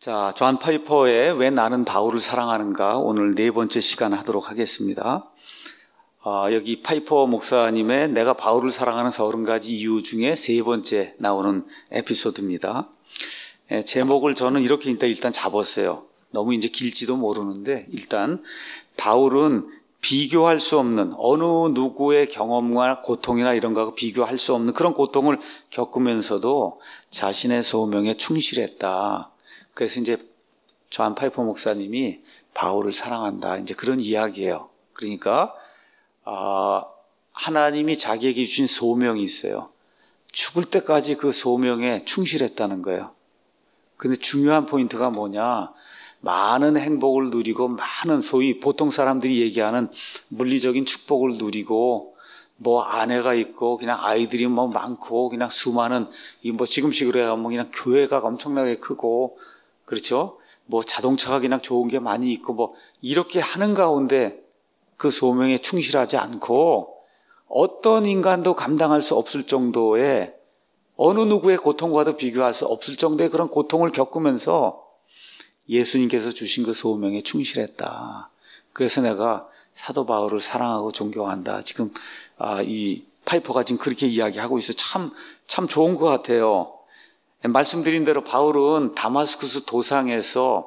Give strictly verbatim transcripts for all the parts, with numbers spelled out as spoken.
자, 존 파이퍼의 왜 나는 바울을 사랑하는가 오늘 네 번째 시간 하도록 하겠습니다. 어, 여기 파이퍼 목사님의 내가 바울을 사랑하는 서른 가지 이유 중에 세 번째 나오는 에피소드입니다. 예, 제목을 저는 이렇게 일단, 일단 잡았어요. 너무 이제 길지도 모르는데 일단 바울은 비교할 수 없는 어느 누구의 경험과 고통이나 이런 거하고 비교할 수 없는 그런 고통을 겪으면서도 자신의 소명에 충실했다. 그래서 이제 존 파이퍼 목사님이 바울을 사랑한다. 이제 그런 이야기예요. 그러니까 어, 하나님이 자기에게 주신 소명이 있어요. 죽을 때까지 그 소명에 충실했다는 거예요. 근데 중요한 포인트가 뭐냐? 많은 행복을 누리고 많은 소위 보통 사람들이 얘기하는 물리적인 축복을 누리고 뭐 아내가 있고 그냥 아이들이 뭐 많고 그냥 수많은 이 뭐 지금식으로 하면 그냥 교회가 엄청나게 크고 그렇죠? 뭐 자동차가 그냥 좋은 게 많이 있고 뭐 이렇게 하는 가운데 그 소명에 충실하지 않고 어떤 인간도 감당할 수 없을 정도의 어느 누구의 고통과도 비교할 수 없을 정도의 그런 고통을 겪으면서 예수님께서 주신 그 소명에 충실했다. 그래서 내가 사도 바울을 사랑하고 존경한다. 지금 아, 이 파이퍼가 지금 그렇게 이야기하고 있어요. 참, 참 좋은 것 같아요. 말씀드린 대로 바울은 다마스쿠스 도상에서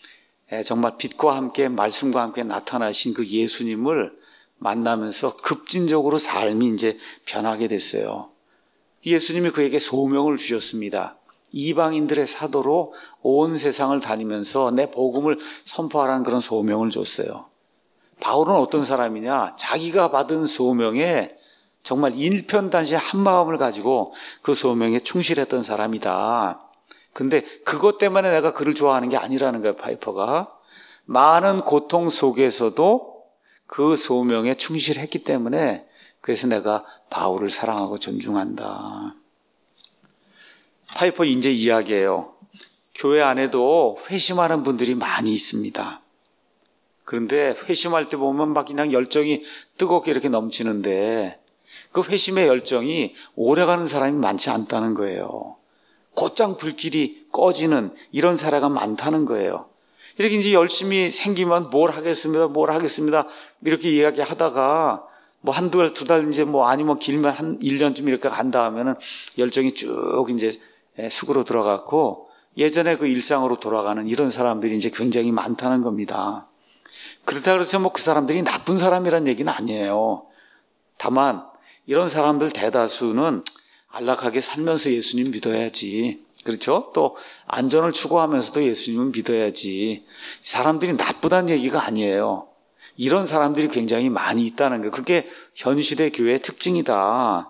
정말 빛과 함께 말씀과 함께 나타나신 그 예수님을 만나면서 급진적으로 삶이 이제 변하게 됐어요. 예수님이 그에게 소명을 주셨습니다. 이방인들의 사도로 온 세상을 다니면서 내 복음을 선포하라는 그런 소명을 줬어요. 바울은 어떤 사람이냐? 자기가 받은 소명에 정말 일편단심 한 마음을 가지고 그 소명에 충실했던 사람이다. 근데 그것 때문에 내가 그를 좋아하는 게 아니라는 거예요, 파이퍼가. 많은 고통 속에서도 그 소명에 충실했기 때문에 그래서 내가 바울을 사랑하고 존중한다. 파이퍼 이제 이야기예요. 교회 안에도 회심하는 분들이 많이 있습니다. 그런데 회심할 때 보면 막 그냥 열정이 뜨겁게 이렇게 넘치는데 그 회심의 열정이 오래가는 사람이 많지 않다는 거예요. 곧장 불길이 꺼지는 이런 사례가 많다는 거예요. 이렇게 이제 열심히 생기면 뭘 하겠습니다, 뭘 하겠습니다 이렇게 이야기하다가 뭐 한두 달, 두 달 이제 뭐 아니면 길면 한 일 년쯤 이렇게 간다 하면은 열정이 쭉 이제 숙으로 들어갔고 예전에 그 일상으로 돌아가는 이런 사람들이 이제 굉장히 많다는 겁니다. 그렇다고 해서 뭐 그 사람들이 나쁜 사람이란 얘기는 아니에요. 다만 이런 사람들 대다수는 안락하게 살면서 예수님 믿어야지. 그렇죠? 또 안전을 추구하면서도 예수님은 믿어야지. 사람들이 나쁘다는 얘기가 아니에요. 이런 사람들이 굉장히 많이 있다는 거예요. 그게 현 시대 교회의 특징이다.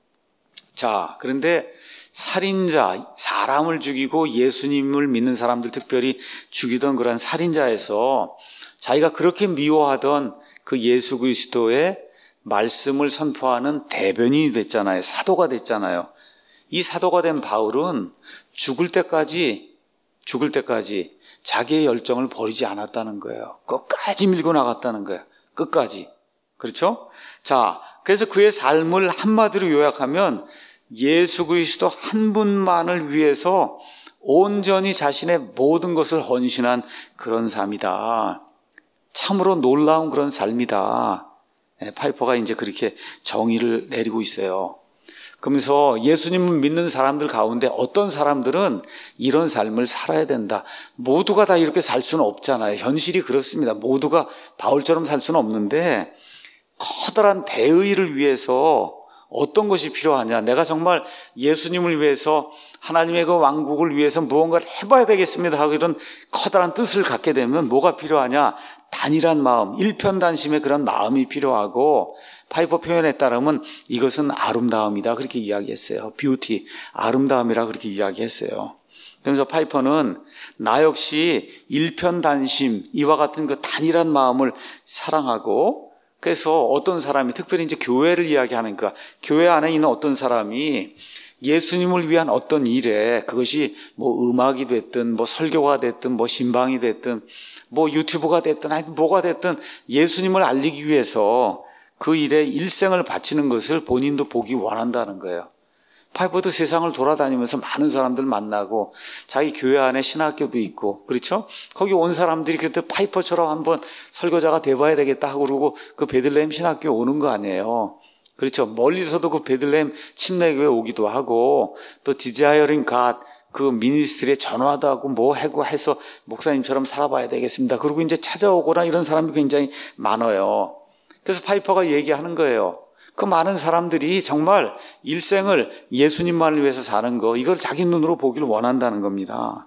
자, 그런데 살인자, 사람을 죽이고 예수님을 믿는 사람들 특별히 죽이던 그런 살인자에서 자기가 그렇게 미워하던 그 예수 그리스도의 말씀을 선포하는 대변인이 됐잖아요. 사도가 됐잖아요. 이 사도가 된 바울은 죽을 때까지 죽을 때까지 자기의 열정을 버리지 않았다는 거예요. 끝까지 밀고 나갔다는 거예요. 끝까지. 그렇죠? 자, 그래서 그의 삶을 한마디로 요약하면 예수 그리스도 한 분만을 위해서 온전히 자신의 모든 것을 헌신한 그런 삶이다. 참으로 놀라운 그런 삶이다. 파이퍼가 이제 그렇게 정의를 내리고 있어요. 그러면서 예수님을 믿는 사람들 가운데 어떤 사람들은 이런 삶을 살아야 된다. 모두가 다 이렇게 살 수는 없잖아요. 현실이 그렇습니다. 모두가 바울처럼 살 수는 없는데 커다란 대의를 위해서 어떤 것이 필요하냐. 내가 정말 예수님을 위해서 하나님의 그 왕국을 위해서 무언가를 해봐야 되겠습니다 하고 이런 커다란 뜻을 갖게 되면 뭐가 필요하냐. 단일한 마음, 일편단심의 그런 마음이 필요하고 파이퍼 표현에 따르면 이것은 아름다움이다 그렇게 이야기했어요. 뷰티, 아름다움이라 그렇게 이야기했어요. 그래서 파이퍼는 나 역시 일편단심, 이와 같은 그 단일한 마음을 사랑하고 그래서 어떤 사람이 특별히 이제 교회를 이야기하니까 교회 안에 있는 어떤 사람이 예수님을 위한 어떤 일에 그것이 뭐 음악이 됐든 뭐 설교가 됐든 뭐 신방이 됐든 뭐 유튜브가 됐든 아니 뭐가 됐든 예수님을 알리기 위해서 그 일에 일생을 바치는 것을 본인도 보기 원한다는 거예요. 파이퍼도 세상을 돌아다니면서 많은 사람들 만나고 자기 교회 안에 신학교도 있고 그렇죠? 거기 온 사람들이 그때 파이퍼처럼 한번 설교자가 돼봐야 되겠다 하고 그러고 그 베들레헴 신학교에 오는 거 아니에요. 그렇죠? 멀리서도 그 베들레헴 침례교회 오기도 하고 또 디자이어링 갓 그 미니스트리에 전화도 하고 뭐 하고 해서 목사님처럼 살아봐야 되겠습니다. 그리고 이제 찾아오거나 이런 사람이 굉장히 많아요. 그래서 파이퍼가 얘기하는 거예요. 그 많은 사람들이 정말 일생을 예수님만을 위해서 사는 거, 이걸 자기 눈으로 보기를 원한다는 겁니다.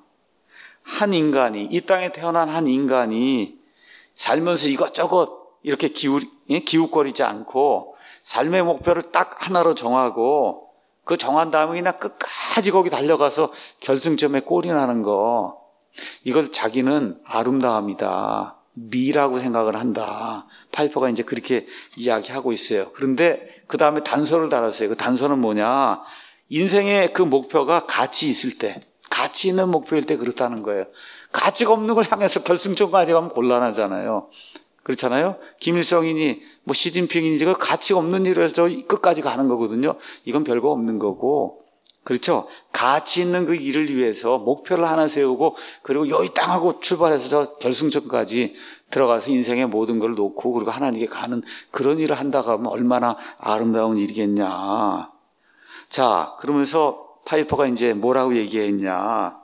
한 인간이, 이 땅에 태어난 한 인간이 살면서 이것저것 이렇게 기우, 기웃거리지 않고 삶의 목표를 딱 하나로 정하고 그 정한 다음에 그냥 끝까지 거기 달려가서 결승점에 골이 나는 거, 이걸 자기는 아름다움이다, 미라고 생각을 한다. 파이퍼가 이제 그렇게 이야기하고 있어요. 그런데 그 다음에 단서를 달았어요. 그 단서는 뭐냐? 인생의 그 목표가 가치 있을 때, 가치 있는 목표일 때 그렇다는 거예요. 가치가 없는 걸 향해서 결승점까지 가면 곤란하잖아요. 그렇잖아요? 김일성이니 뭐 시진핑이니 그 가치가 없는 일을 해서 끝까지 가는 거거든요. 이건 별거 없는 거고. 그렇죠? 가치 있는 그 일을 위해서 목표를 하나 세우고 그리고 여기 땅하고 출발해서 저 결승점까지 들어가서 인생의 모든 걸 놓고 그리고 하나님께 가는 그런 일을 한다고 하면 얼마나 아름다운 일이겠냐. 자, 그러면서 파이퍼가 이제 뭐라고 얘기했냐.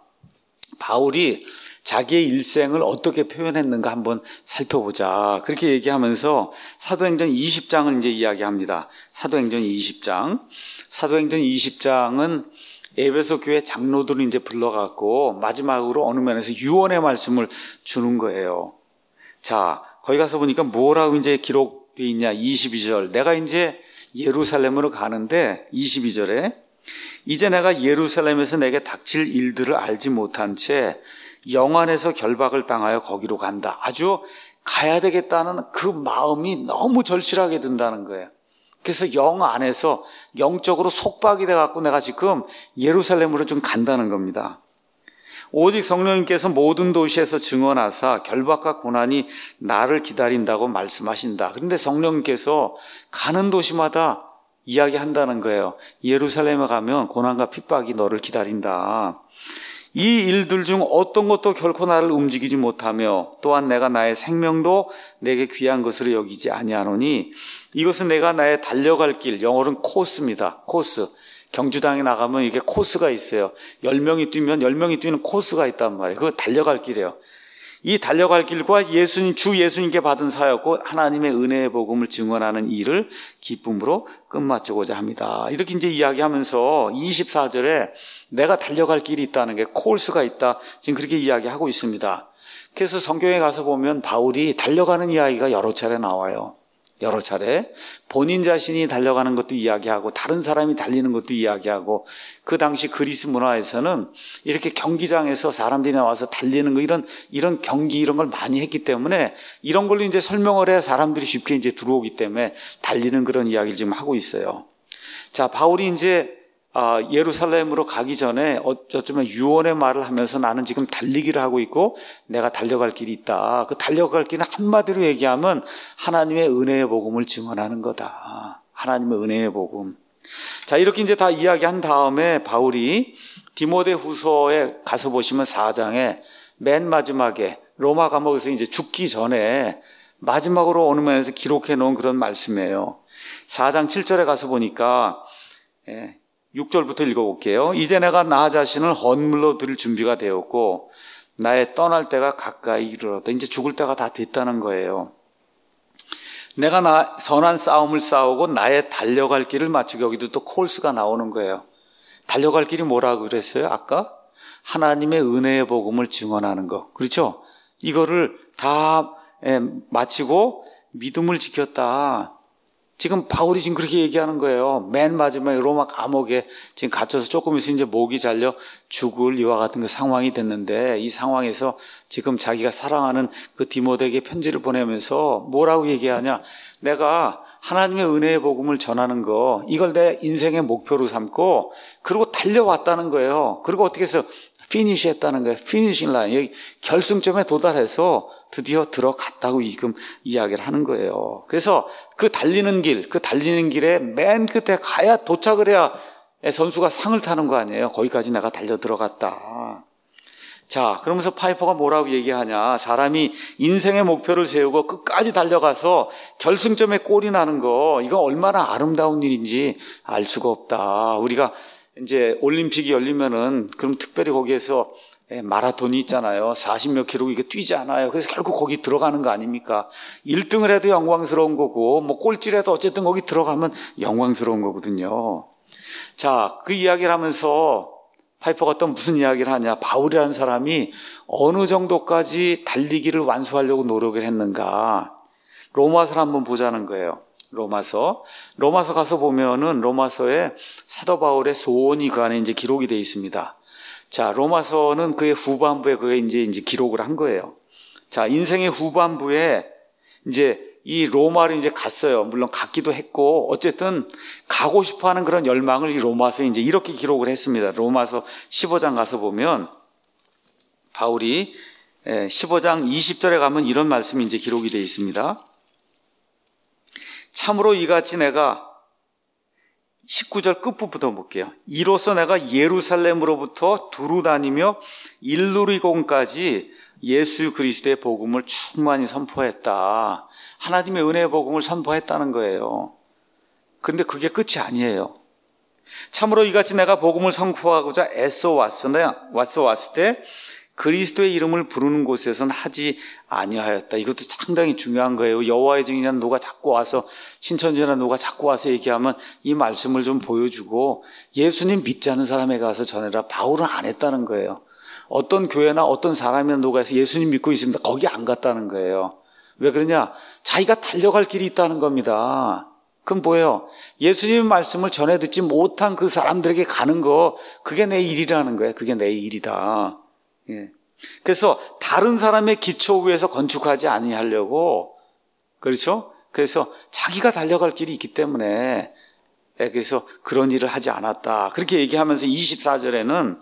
바울이 자기의 일생을 어떻게 표현했는가 한번 살펴보자. 그렇게 얘기하면서 사도행전 이십 장을 이제 이야기합니다. 사도행전 이십 장. 사도행전 이십 장은 에베소 교회 장로들을 이제 불러갖고 마지막으로 어느 면에서 유언의 말씀을 주는 거예요. 자, 거기 가서 보니까 뭐라고 이제 기록되어 있냐. 이십이 절. 내가 이제 예루살렘으로 가는데 이십이 절에 이제 내가 예루살렘에서 내게 닥칠 일들을 알지 못한 채 영안에서 결박을 당하여 거기로 간다. 아주 가야 되겠다는 그 마음이 너무 절실하게 든다는 거예요. 그래서 영 안에서 영적으로 속박이 돼갖고 내가 지금 예루살렘으로 좀 간다는 겁니다. 오직 성령님께서 모든 도시에서 증언하사 결박과 고난이 나를 기다린다고 말씀하신다. 그런데 성령님께서 가는 도시마다 이야기한다는 거예요. 예루살렘에 가면 고난과 핍박이 너를 기다린다. 이 일들 중 어떤 것도 결코 나를 움직이지 못하며 또한 내가 나의 생명도 내게 귀한 것으로 여기지 아니하노니 이것은 내가 나의 달려갈 길, 영어로는 코스입니다. 코스. 경주당에 나가면 이게 코스가 있어요. 열 명이 뛰면 열 명이 뛰는 코스가 있단 말이에요. 그거 달려갈 길이에요. 이 달려갈 길과 예수님, 주 예수님께 받은 사역과 하나님의 은혜의 복음을 증언하는 일을 기쁨으로 끝마치고자 합니다. 이렇게 이제 이야기하면서 이십사 절에 내가 달려갈 길이 있다는 게 코스가 있다. 지금 그렇게 이야기하고 있습니다. 그래서 성경에 가서 보면 바울이 달려가는 이야기가 여러 차례 나와요. 여러 차례 본인 자신이 달려가는 것도 이야기하고 다른 사람이 달리는 것도 이야기하고 그 당시 그리스 문화에서는 이렇게 경기장에서 사람들이 나와서 달리는 거 이런 이런 경기 이런 걸 많이 했기 때문에 이런 걸로 이제 설명을 해야 사람들이 쉽게 이제 들어오기 때문에 달리는 그런 이야기를 지금 하고 있어요. 자, 바울이 이제 아, 예루살렘으로 가기 전에 어쩌면 유언의 말을 하면서 나는 지금 달리기를 하고 있고 내가 달려갈 길이 있다. 그 달려갈 길은 한마디로 얘기하면 하나님의 은혜의 복음을 증언하는 거다. 하나님의 은혜의 복음. 자, 이렇게 이제 다 이야기한 다음에 바울이 디모데 후서에 가서 보시면 사 장에 맨 마지막에 로마 감옥에서 이제 죽기 전에 마지막으로 어느 면에서 기록해 놓은 그런 말씀이에요. 사 장 칠 절에 가서 보니까 예, 육 절부터 읽어볼게요. 이제 내가 나 자신을 헌물로 드릴 준비가 되었고 나의 떠날 때가 가까이 이르렀다. 이제 죽을 때가 다 됐다는 거예요. 내가 나 선한 싸움을 싸우고 나의 달려갈 길을 마치고 여기도 또 콜스가 나오는 거예요. 달려갈 길이 뭐라고 그랬어요? 아까 하나님의 은혜의 복음을 증언하는 거. 그렇죠? 이거를 다 마치고 믿음을 지켰다. 지금 바울이 지금 그렇게 얘기하는 거예요. 맨 마지막에 로마 감옥에 지금 갇혀서 조금 있으면 이제 목이 잘려 죽을 이와 같은 그 상황이 됐는데 이 상황에서 지금 자기가 사랑하는 그 디모데에게 편지를 보내면서 뭐라고 얘기하냐. 내가 하나님의 은혜의 복음을 전하는 거 이걸 내 인생의 목표로 삼고 그리고 달려왔다는 거예요. 그리고 어떻게 해서 피니시 했다는 거예요. 피니싱 라인. 여기 결승점에 도달해서 드디어 들어갔다고 지금 이야기를 하는 거예요. 그래서 그 달리는 길, 그 달리는 길에 맨 끝에 가야 도착을 해야 선수가 상을 타는 거 아니에요. 거기까지 내가 달려 들어갔다. 자, 그러면서 파이퍼가 뭐라고 얘기하냐. 사람이 인생의 목표를 세우고 끝까지 달려가서 결승점에 골이 나는 거, 이거 얼마나 아름다운 일인지 알 수가 없다. 우리가 이제 올림픽이 열리면은 그럼 특별히 거기에서 마라톤이 있잖아요. 사십몇 킬로 이게 뛰지 않아요. 그래서 결국 거기 들어가는 거 아닙니까? 일 등을 해도 영광스러운 거고, 뭐 꼴찌라도 어쨌든 거기 들어가면 영광스러운 거거든요. 자, 그 이야기를 하면서 파이퍼가 또 무슨 이야기를 하냐. 바울이라는 사람이 어느 정도까지 달리기를 완수하려고 노력을 했는가. 로마서를 한번 보자는 거예요. 로마서. 로마서 가서 보면은 로마서에 사도 바울의 소원이 그 안에 이제 기록이 되어 있습니다. 자, 로마서는 그의 후반부에 그게 이제 이제 기록을 한 거예요. 자, 인생의 후반부에 이제 이 로마를 이제 갔어요. 물론 갔기도 했고, 어쨌든 가고 싶어 하는 그런 열망을 이 로마서에 이제 이렇게 기록을 했습니다. 로마서 십오 장 가서 보면, 바울이 십오 장 이십 절에 가면 이런 말씀이 이제 기록이 되어 있습니다. 참으로 이같이 내가 십구 절 끝부분부터 볼게요. 이로써 내가 예루살렘으로부터 두루 다니며 일루리곤까지 예수 그리스도의 복음을 충만히 선포했다. 하나님의 은혜의 복음을 선포했다는 거예요. 그런데 그게 끝이 아니에요. 참으로 이같이 내가 복음을 선포하고자 애써 왔으나 왔어 왔을 때 그리스도의 이름을 부르는 곳에서는 하지 아니하였다. 이것도 상당히 중요한 거예요. 여호와의 증인이나 누가 자꾸 와서, 신천지나 누가 자꾸 와서 얘기하면 이 말씀을 좀 보여주고 예수님 믿지 않는 사람에 가서 전해라. 바울은 안 했다는 거예요. 어떤 교회나 어떤 사람이나 누가 해서 예수님 믿고 있습니다. 거기 안 갔다는 거예요. 왜 그러냐? 자기가 달려갈 길이 있다는 겁니다. 그럼 뭐예요? 예수님의 말씀을 전해 듣지 못한 그 사람들에게 가는 거, 그게 내 일이라는 거예요. 그게 내 일이다. 예. 그래서 다른 사람의 기초 위에서 건축하지 아니하려고, 그렇죠? 그래서 자기가 달려갈 길이 있기 때문에, 예, 그래서 그런 일을 하지 않았다. 그렇게 얘기하면서 이십사 절에는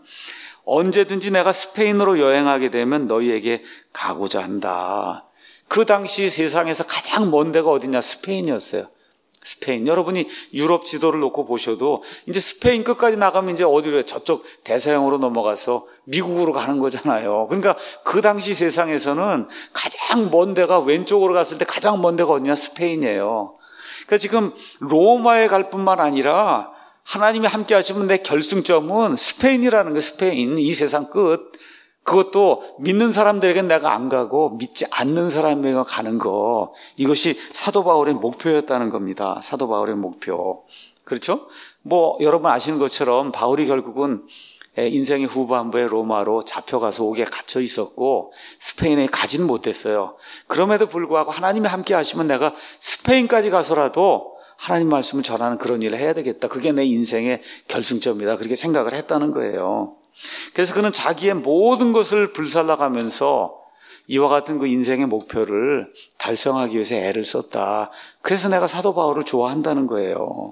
언제든지 내가 스페인으로 여행하게 되면 너희에게 가고자 한다. 그 당시 세상에서 가장 먼 데가 어디냐? 스페인이었어요. 스페인. 여러분이 유럽 지도를 놓고 보셔도 이제 스페인 끝까지 나가면 이제 어디로, 저쪽 대서양으로 넘어가서 미국으로 가는 거잖아요. 그러니까 그 당시 세상에서는 가장 먼 데가, 왼쪽으로 갔을 때 가장 먼 데가 어디냐? 스페인이에요. 그러니까 지금 로마에 갈 뿐만 아니라 하나님이 함께 하시면 내 결승점은 스페인이라는 거예요. 스페인. 이 세상 끝. 그것도 믿는 사람들에게는 내가 안 가고 믿지 않는 사람에게 가는 거. 이것이 사도 바울의 목표였다는 겁니다. 사도 바울의 목표. 그렇죠? 뭐 여러분 아시는 것처럼 바울이 결국은 인생의 후반부에 로마로 잡혀가서 옥에 갇혀 있었고 스페인에 가지는 못했어요. 그럼에도 불구하고 하나님이 함께 하시면 내가 스페인까지 가서라도 하나님 말씀을 전하는 그런 일을 해야 되겠다. 그게 내 인생의 결승점이다. 그렇게 생각을 했다는 거예요. 그래서 그는 자기의 모든 것을 불살라가면서 이와 같은 그 인생의 목표를 달성하기 위해서 애를 썼다. 그래서 내가 사도 바울을 좋아한다는 거예요.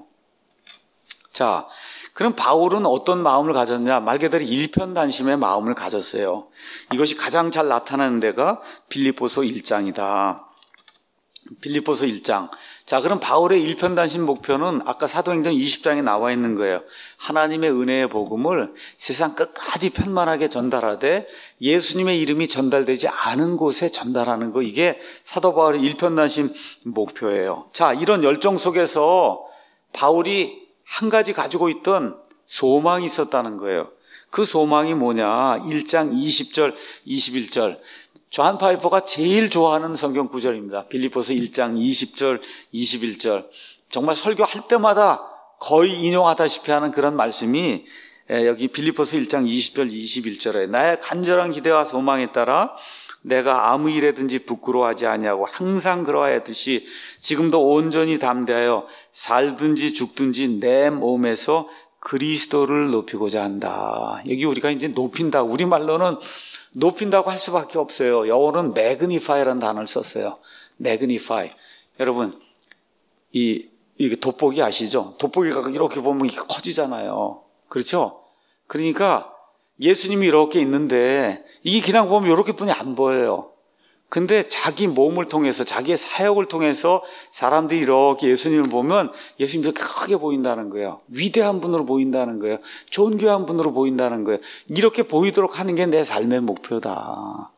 자, 그럼 바울은 어떤 마음을 가졌냐? 말 그대로 일편단심의 마음을 가졌어요. 이것이 가장 잘 나타나는 데가 빌립보서 일 장이다. 빌립보서 일 장. 자, 그럼 바울의 일편단심 목표는 아까 사도행전 이십 장에 나와 있는 거예요. 하나님의 은혜의 복음을 세상 끝까지 편만하게 전달하되 예수님의 이름이 전달되지 않은 곳에 전달하는 거, 이게 사도 바울의 일편단심 목표예요. 자, 이런 열정 속에서 바울이 한 가지 가지고 있던 소망이 있었다는 거예요. 그 소망이 뭐냐? 일 장 이십 절, 이십일 절. 존 파이퍼가 제일 좋아하는 성경 구절입니다. 빌립보서 일 장 이십 절, 이십일 절. 정말 설교할 때마다 거의 인용하다시피 하는 그런 말씀이 여기 빌립보서 일 장 이십 절, 이십일 절에 나의 간절한 기대와 소망에 따라 내가 아무 일에든지 부끄러워하지 아니하고 항상 그러하였듯이 지금도 온전히 담대하여 살든지 죽든지 내 몸에서 그리스도를 높이고자 한다. 여기 우리가 이제 높인다. 우리말로는 높인다고 할 수밖에 없어요. 영어는 magnify라는 단어를 썼어요. magnify. 여러분, 이, 이게 돋보기 아시죠? 돋보기가 이렇게 보면 이게 커지잖아요. 그렇죠? 그러니까 예수님이 이렇게 있는데 이게 그냥 보면 이렇게 뿐이 안 보여요. 근데 자기 몸을 통해서 자기의 사역을 통해서 사람들이 이렇게 예수님을 보면 예수님이 크게 보인다는 거예요. 위대한 분으로 보인다는 거예요. 존귀한 분으로 보인다는 거예요. 이렇게 보이도록 하는 게 내 삶의 목표다.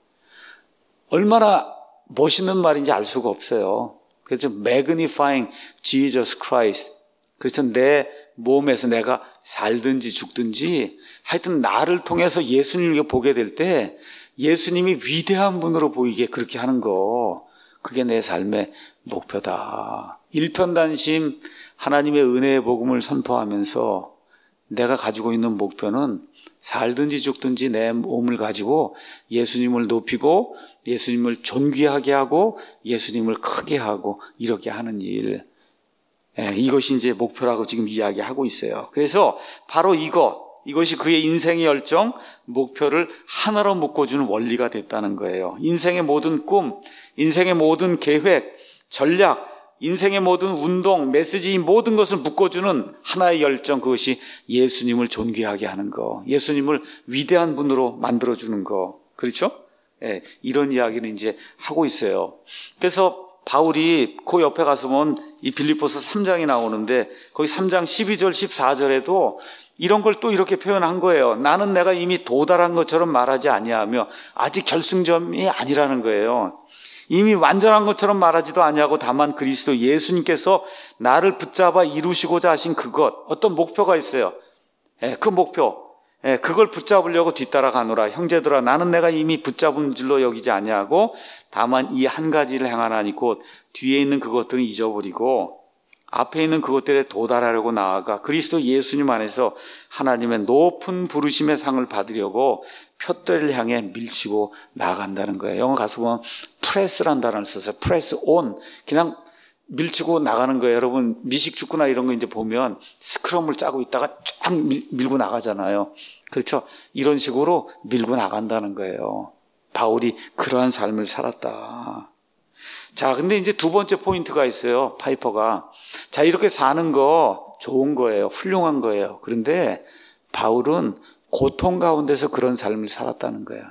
얼마나 멋있는 말인지 알 수가 없어요. 그래서 magnifying Jesus Christ. 그래서 내 몸에서 내가 살든지 죽든지 하여튼 나를 통해서 예수님을 보게 될 때 예수님이 위대한 분으로 보이게 그렇게 하는 거, 그게 내 삶의 목표다. 일편단심 하나님의 은혜의 복음을 선포하면서 내가 가지고 있는 목표는 살든지 죽든지 내 몸을 가지고 예수님을 높이고 예수님을 존귀하게 하고 예수님을 크게 하고 이렇게 하는 일, 예, 이것이 이제 목표라고 지금 이야기하고 있어요. 그래서 바로 이거 이것이 그의 인생의 열정, 목표를 하나로 묶어주는 원리가 됐다는 거예요. 인생의 모든 꿈, 인생의 모든 계획, 전략, 인생의 모든 운동, 메시지, 이 모든 것을 묶어주는 하나의 열정, 그것이 예수님을 존귀하게 하는 거, 예수님을 위대한 분으로 만들어주는 거. 그렇죠? 예, 이런 이야기는 이제 하고 있어요. 그래서 바울이 그 옆에 가서 보면 이 빌립보서 삼 장이 나오는데 거기 삼 장 십이 절 십사 절에도 이런 걸 또 이렇게 표현한 거예요. 나는 내가 이미 도달한 것처럼 말하지 아니하며 아직 결승점이 아니라는 거예요. 이미 완전한 것처럼 말하지도 아니하고 다만 그리스도 예수님께서 나를 붙잡아 이루시고자 하신 그것, 어떤 목표가 있어요. 예, 그 목표, 예, 그걸 붙잡으려고 뒤따라가노라. 형제들아, 나는 내가 이미 붙잡은 줄로 여기지 아니하고 다만 이 한 가지를 행하나니 곧 뒤에 있는 그것들은 잊어버리고 앞에 있는 그것들에 도달하려고 나아가 그리스도 예수님 안에서 하나님의 높은 부르심의 상을 받으려고 표대를 향해 밀치고 나아간다는 거예요. 영어 가서 보면 프레스란 단어를 써서 프레스 온, 그냥 밀치고 나가는 거예요. 여러분 미식축구나 이런 거 이제 보면 스크럼을 짜고 있다가 쫙 밀, 밀고 나가잖아요. 그렇죠? 이런 식으로 밀고 나간다는 거예요. 바울이 그러한 삶을 살았다. 자, 근데 이제 두 번째 포인트가 있어요. 파이퍼가. 자, 이렇게 사는 거 좋은 거예요. 훌륭한 거예요. 그런데 바울은 고통 가운데서 그런 삶을 살았다는 거예요.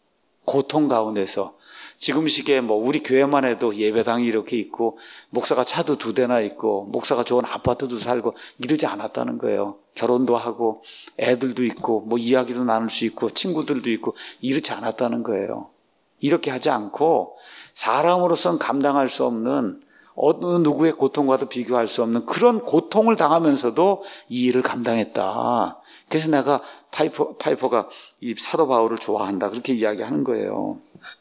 고통 가운데서. 지금 시기에 뭐 우리 교회만 해도 예배당이 이렇게 있고 목사가 차도 두 대나 있고 목사가 좋은 아파트도 살고 이러지 않았다는 거예요. 결혼도 하고 애들도 있고 뭐 이야기도 나눌 수 있고 친구들도 있고 이렇지 않았다는 거예요. 이렇게 하지 않고 사람으로서는 감당할 수 없는 어느 누구의 고통과도 비교할 수 없는 그런 고통을 당하면서도 이 일을 감당했다. 그래서 내가 파이퍼, 파이퍼가 이 사도 바울을 좋아한다. 그렇게 이야기하는 거예요.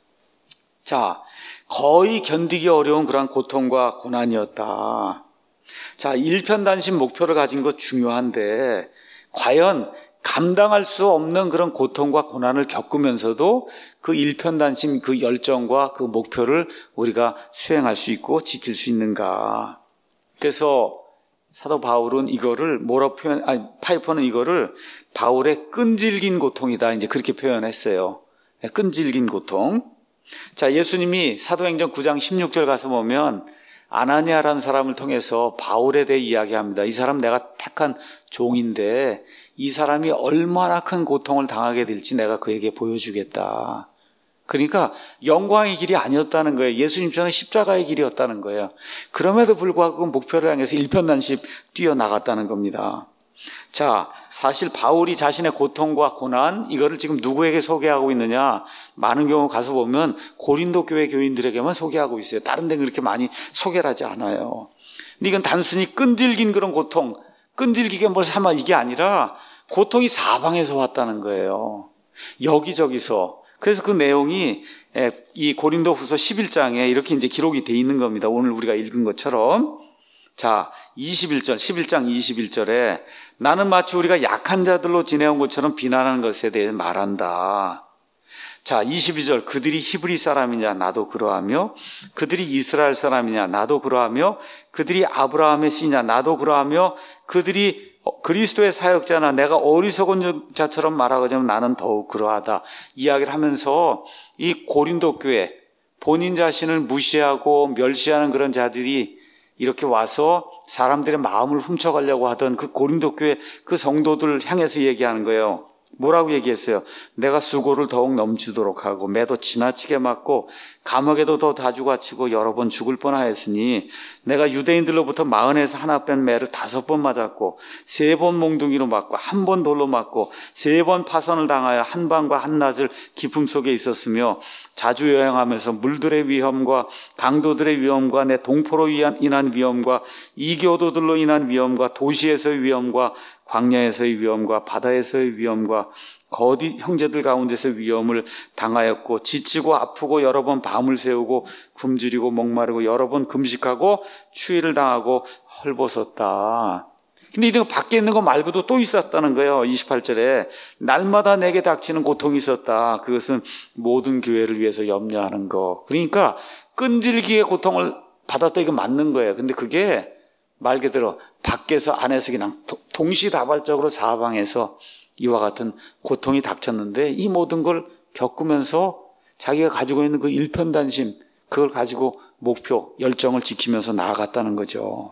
자, 거의 견디기 어려운 그러한 고통과 고난이었다. 자, 일편단심 목표를 가진 것 중요한데 과연 감당할 수 없는 그런 고통과 고난을 겪으면서도 그 일편단심, 그 열정과 그 목표를 우리가 수행할 수 있고 지킬 수 있는가. 그래서 사도 바울은 이거를 뭐라 표현, 아니, 파이퍼는 이거를 바울의 끈질긴 고통이다. 이제 그렇게 표현했어요. 끈질긴 고통. 자, 예수님이 사도행전 구 장 십육 절 가서 보면 아나니아라는 사람을 통해서 바울에 대해 이야기합니다. 이 사람 내가 택한 종인데 이 사람이 얼마나 큰 고통을 당하게 될지 내가 그에게 보여주겠다. 그러니까 영광의 길이 아니었다는 거예요. 예수님처럼 십자가의 길이었다는 거예요. 그럼에도 불구하고 그 목표를 향해서 일편단심 뛰어나갔다는 겁니다. 자, 사실 바울이 자신의 고통과 고난 이거를 지금 누구에게 소개하고 있느냐, 많은 경우 가서 보면 고린도 교회 교인들에게만 소개하고 있어요. 다른 데는 그렇게 많이 소개를 하지 않아요. 근데 이건 단순히 끈질긴 그런 고통, 끈질기게 뭘 삼아 이게 아니라 고통이 사방에서 왔다는 거예요. 여기저기서. 그래서 그 내용이 이 고린도후서 십일 장에 이렇게 이제 기록이 돼 있는 겁니다. 오늘 우리가 읽은 것처럼. 자, 이십일 절, 십일 장 이십일 절에 나는 마치 우리가 약한 자들로 지내온 것처럼 비난하는 것에 대해 말한다. 자, 이십이 절, 그들이 히브리 사람이냐 나도 그러하며 그들이 이스라엘 사람이냐 나도 그러하며 그들이 아브라함의 씨냐 나도 그러하며 그들이 그리스도의 사역자나 내가 어리석은 자처럼 말하자면 나는 더욱 그러하다. 이야기를 하면서 이 고린도 교회, 본인 자신을 무시하고 멸시하는 그런 자들이 이렇게 와서 사람들의 마음을 훔쳐가려고 하던 그 고린도 교회 그 성도들을 향해서 얘기하는 거예요. 뭐라고 얘기했어요? 내가 수고를 더욱 넘치도록 하고 매도 지나치게 맞고 감옥에도 더 자주 갇히고 여러 번 죽을 뻔하였으니 내가 유대인들로부터 마흔에서 하나 뺀 매를 다섯 번 맞았고 세 번 몽둥이로 맞고 한 번 돌로 맞고 세 번 파선을 당하여 한밤과 한낮을 기품 속에 있었으며 자주 여행하면서 물들의 위험과 강도들의 위험과 내 동포로 인한 위험과 이교도들로 인한 위험과 도시에서의 위험과 광야에서의 위험과 바다에서의 위험과 거디 형제들 가운데서의 위험을 당하였고 지치고 아프고 여러 번 밤을 새우고 굶주리고 목마르고 여러 번 금식하고 추위를 당하고 헐벗었다. 근데 이런 거 밖에 있는 거 말고도 또 있었다는 거예요. 이십팔 절에 날마다 내게 닥치는 고통이 있었다. 그것은 모든 교회를 위해서 염려하는 거. 그러니까 끈질기게 고통을 받았다 이거 맞는 거예요. 근데 그게 말 그대로 밖에서 안에서 그냥 동시다발적으로 사방에서 이와 같은 고통이 닥쳤는데 이 모든 걸 겪으면서 자기가 가지고 있는 그 일편단심 그걸 가지고 목표, 열정을 지키면서 나아갔다는 거죠.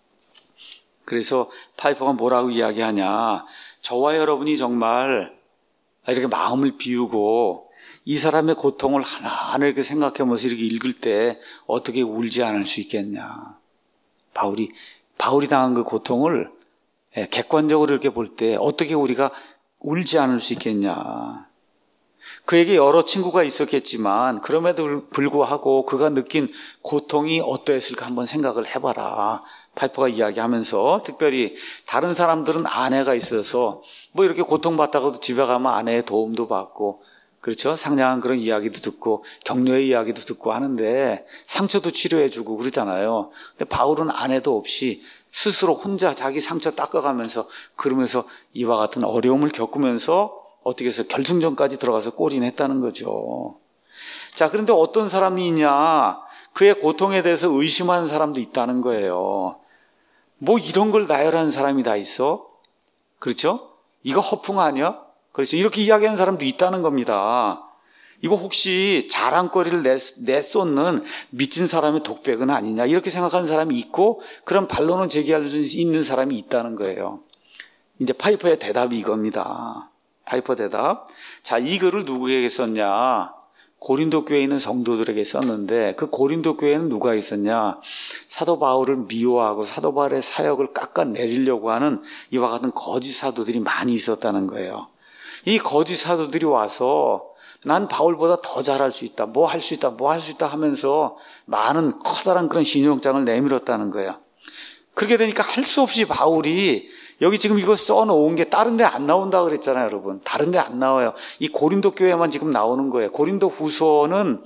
그래서 파이퍼가 뭐라고 이야기하냐. 저와 여러분이 정말 이렇게 마음을 비우고 이 사람의 고통을 하나하나 이렇게 생각하면서 이렇게 읽을 때 어떻게 울지 않을 수 있겠냐. 바울이 바울이 당한 그 고통을 객관적으로 이렇게 볼 때 어떻게 우리가 울지 않을 수 있겠냐. 그에게 여러 친구가 있었겠지만 그럼에도 불구하고 그가 느낀 고통이 어떠했을까 한번 생각을 해봐라. 파이퍼가 이야기하면서 특별히 다른 사람들은 아내가 있어서 뭐 이렇게 고통받다가도 집에 가면 아내의 도움도 받고 그렇죠. 상냥한 그런 이야기도 듣고 격려의 이야기도 듣고 하는데 상처도 치료해주고 그러잖아요. 근데 바울은 아내도 없이 스스로 혼자 자기 상처 닦아가면서 그러면서 이와 같은 어려움을 겪으면서 어떻게 해서 결승전까지 들어가서 골인 했다는 거죠. 자, 그런데 어떤 사람이 있냐. 그의 고통에 대해서 의심하는 사람도 있다는 거예요. 뭐 이런 걸 나열하는 사람이 다 있어? 그렇죠? 이거 허풍 아니야? 그렇죠. 이렇게 이야기하는 사람도 있다는 겁니다. 이거 혹시 자랑거리를 내쏟는 미친 사람의 독백은 아니냐 이렇게 생각하는 사람이 있고 그런 반론을 제기할 수 있는 사람이 있다는 거예요. 이제 파이퍼의 대답이 이겁니다. 파이퍼 대답. 자, 이 글을 누구에게 썼냐? 고린도 교회에 있는 성도들에게 썼는데 그 고린도 교회에는 누가 있었냐? 사도 바울을 미워하고 사도 바울의 사역을 깎아내리려고 하는 이와 같은 거짓 사도들이 많이 있었다는 거예요. 이 거짓 사도들이 와서 난 바울보다 더 잘할 수 있다, 뭐 할 수 있다, 뭐 할 수 있다 하면서 많은 커다란 그런 신용장을 내밀었다는 거예요. 그렇게 되니까 할 수 없이 바울이 여기 지금 이거 써놓은 게 다른 데 안 나온다 그랬잖아요, 여러분. 다른 데 안 나와요. 이 고린도 교회만 지금 나오는 거예요. 고린도 후서는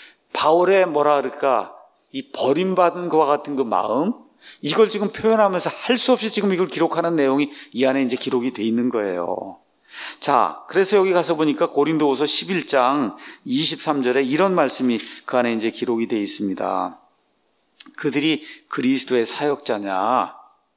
바울의 뭐라 그럴까, 이 버림받은 것과 같은 그 마음, 이걸 지금 표현하면서 할 수 없이 지금 이걸 기록하는 내용이 이 안에 이제 기록이 돼 있는 거예요. 자, 그래서 여기 가서 보니까 고린도후서 십일 장 이십삼 절에 이런 말씀이 그 안에 이제 기록이 되어 있습니다. 그들이 그리스도의 사역자냐?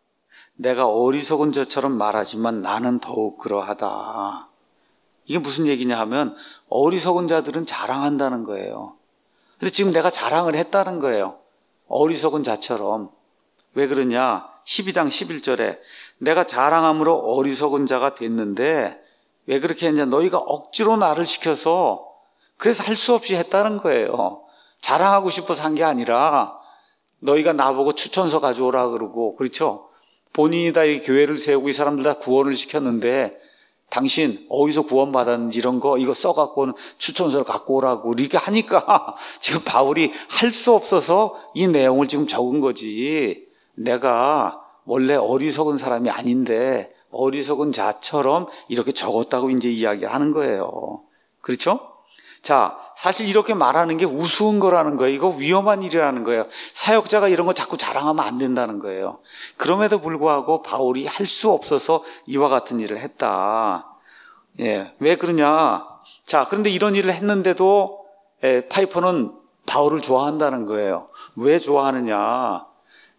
내가 어리석은 자처럼 말하지만 나는 더욱 그러하다. 이게 무슨 얘기냐 하면 어리석은 자들은 자랑한다는 거예요. 근데 지금 내가 자랑을 했다는 거예요. 어리석은 자처럼. 왜 그러냐? 십이 장 십일 절에 내가 자랑함으로 어리석은 자가 됐는데 왜 그렇게 했냐? 너희가 억지로 나를 시켜서 그래서 할 수 없이 했다는 거예요. 자랑하고 싶어서 한 게 아니라 너희가 나보고 추천서 가져오라 그러고 그렇죠? 본인이 다 이 교회를 세우고 이 사람들 다 구원을 시켰는데 당신 어디서 구원받았는지 이런 거 이거 써갖고는 추천서를 갖고 오라고 이렇게 하니까 지금 바울이 할 수 없어서 이 내용을 지금 적은 거지. 내가 원래 어리석은 사람이 아닌데 어리석은 자처럼 이렇게 적었다고 이제 이야기하는 거예요. 그렇죠? 자, 사실 이렇게 말하는 게 우스운 거라는 거예요. 이거 위험한 일이라는 거예요. 사역자가 이런 거 자꾸 자랑하면 안 된다는 거예요. 그럼에도 불구하고 바울이 할 수 없어서 이와 같은 일을 했다. 예, 왜 그러냐? 자, 그런데 이런 일을 했는데도 예, 파이퍼는 바울을 좋아한다는 거예요. 왜 좋아하느냐?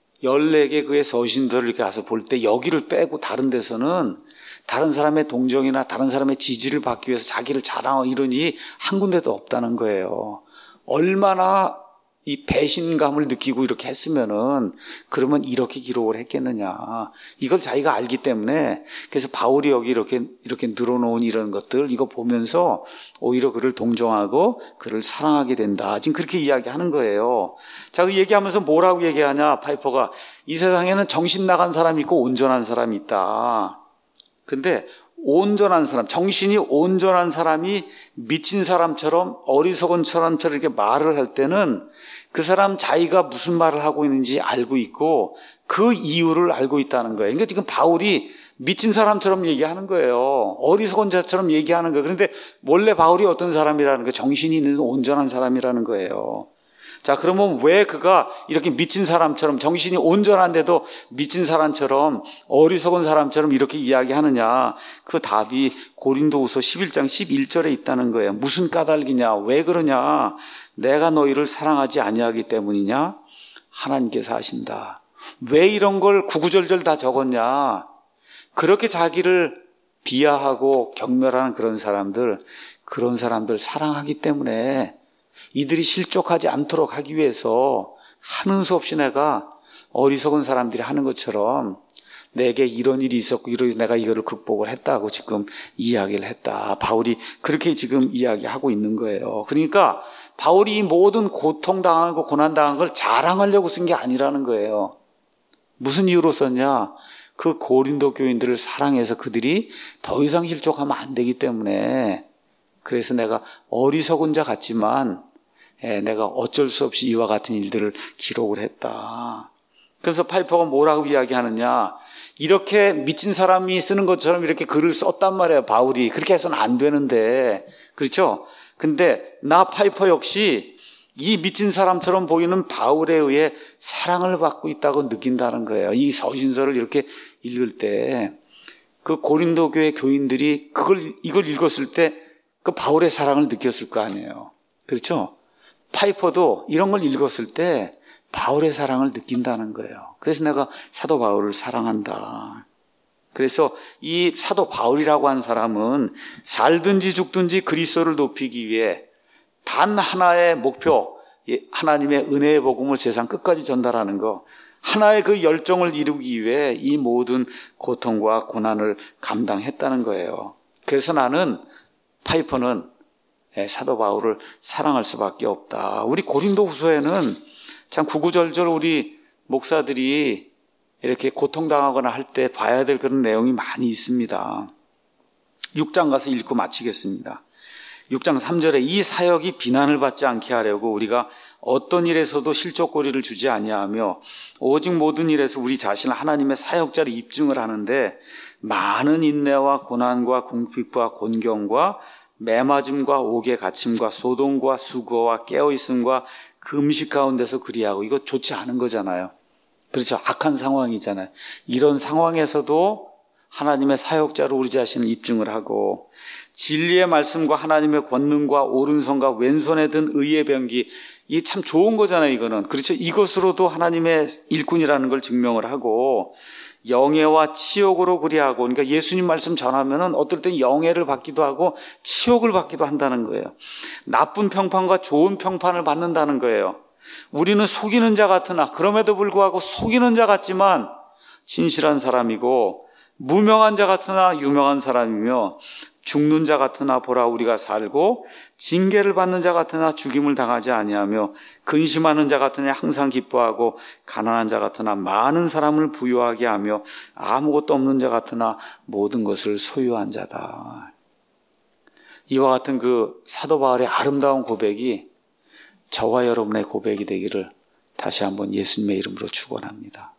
열네 개 그의 서신들을 이렇게 가서 볼 때 여기를 빼고 다른 데서는 다른 사람의 동정이나 다른 사람의 지지를 받기 위해서 자기를 자랑하고 이러니 한 군데도 없다는 거예요. 얼마나 이 배신감을 느끼고 이렇게 했으면은 그러면 이렇게 기록을 했겠느냐. 이걸 자기가 알기 때문에 그래서 바울이 여기 이렇게 이렇게 늘어놓은 이런 것들 이거 보면서 오히려 그를 동정하고 그를 사랑하게 된다. 지금 그렇게 이야기하는 거예요. 자, 그 얘기하면서 뭐라고 얘기하냐. 파이퍼가 이 세상에는 정신 나간 사람이 있고 온전한 사람이 있다. 근데 온전한 사람, 정신이 온전한 사람이 미친 사람처럼 어리석은 사람처럼 이렇게 말을 할 때는 그 사람 자기가 무슨 말을 하고 있는지 알고 있고 그 이유를 알고 있다는 거예요. 그러니까 지금 바울이 미친 사람처럼 얘기하는 거예요. 어리석은 자처럼 얘기하는 거예요. 그런데 원래 바울이 어떤 사람이라는 거예요? 정신이 있는 온전한 사람이라는 거예요. 자, 그러면 왜 그가 이렇게 미친 사람처럼 정신이 온전한데도 미친 사람처럼 어리석은 사람처럼 이렇게 이야기하느냐? 그 답이 고린도후서 십일 장 십일 절에 있다는 거예요. 무슨 까닭이냐? 왜 그러냐? 내가 너희를 사랑하지 아니하기 때문이냐? 하나님께서 하신다. 왜 이런 걸 구구절절 다 적었냐? 그렇게 자기를 비하하고 경멸하는 그런 사람들, 그런 사람들 사랑하기 때문에 이들이 실족하지 않도록 하기 위해서 하는 수 없이 내가 어리석은 사람들이 하는 것처럼 내게 이런 일이 있었고 이래서 내가 이거를 극복을 했다고 지금 이야기를 했다. 바울이 그렇게 지금 이야기하고 있는 거예요. 그러니까 바울이 이 모든 고통당하고 고난당한 걸 자랑하려고 쓴 게 아니라는 거예요. 무슨 이유로 썼냐? 그 고린도 교인들을 사랑해서 그들이 더 이상 실족하면 안 되기 때문에 그래서 내가 어리석은 자 같지만 예, 내가 어쩔 수 없이 이와 같은 일들을 기록을 했다. 그래서 파이퍼가 뭐라고 이야기하느냐. 이렇게 미친 사람이 쓰는 것처럼 이렇게 글을 썼단 말이에요. 바울이. 그렇게 해서는 안 되는데. 그렇죠? 근데 나 파이퍼 역시 이 미친 사람처럼 보이는 바울에 의해 사랑을 받고 있다고 느낀다는 거예요. 이 서신서를 이렇게 읽을 때 그 고린도 교회 교인들이 그걸 이걸 읽었을 때 그 바울의 사랑을 느꼈을 거 아니에요. 그렇죠? 파이퍼도 이런 걸 읽었을 때 바울의 사랑을 느낀다는 거예요. 그래서 내가 사도 바울을 사랑한다. 그래서 이 사도 바울이라고 한 사람은 살든지 죽든지 그리스도를 높이기 위해 단 하나의 목표, 하나님의 은혜의 복음을 세상 끝까지 전달하는 거, 하나의 그 열정을 이루기 위해 이 모든 고통과 고난을 감당했다는 거예요. 그래서 나는 파이퍼는 사도 바울을 사랑할 수밖에 없다. 우리 고린도후서에는 참 구구절절 우리 목사들이 이렇게 고통당하거나 할 때 봐야 될 그런 내용이 많이 있습니다. 육 장 가서 읽고 마치겠습니다. 육 장 삼 절에 이 사역이 비난을 받지 않게 하려고 우리가 어떤 일에서도 실족거리를 주지 아니하며 오직 모든 일에서 우리 자신을 하나님의 사역자로 입증을 하는데 많은 인내와 고난과 궁핍과 곤경과 매맞음과 옥에 갇힘과 소동과 수고와 깨어있음과 금식 가운데서 그리하고 이거 좋지 않은 거잖아요. 그렇죠. 악한 상황이잖아요. 이런 상황에서도 하나님의 사역자로 우리 자신을 입증을 하고 진리의 말씀과 하나님의 권능과 오른손과 왼손에 든 의의 병기 이게 참 좋은 거잖아요. 이거는. 그렇죠. 이것으로도 하나님의 일꾼이라는 걸 증명을 하고 영예와 치욕으로 그리하고 그러니까 예수님 말씀 전하면은 어떨 땐 영예를 받기도 하고 치욕을 받기도 한다는 거예요. 나쁜 평판과 좋은 평판을 받는다는 거예요. 우리는 속이는 자 같으나 그럼에도 불구하고 속이는 자 같지만 진실한 사람이고 무명한 자 같으나 유명한 사람이며 죽는 자 같으나 보라 우리가 살고 징계를 받는 자 같으나 죽임을 당하지 아니하며 근심하는 자 같으나 항상 기뻐하고 가난한 자 같으나 많은 사람을 부유하게 하며 아무것도 없는 자 같으나 모든 것을 소유한 자다. 이와 같은 그 사도 바울의 아름다운 고백이 저와 여러분의 고백이 되기를 다시 한번 예수님의 이름으로 축원합니다.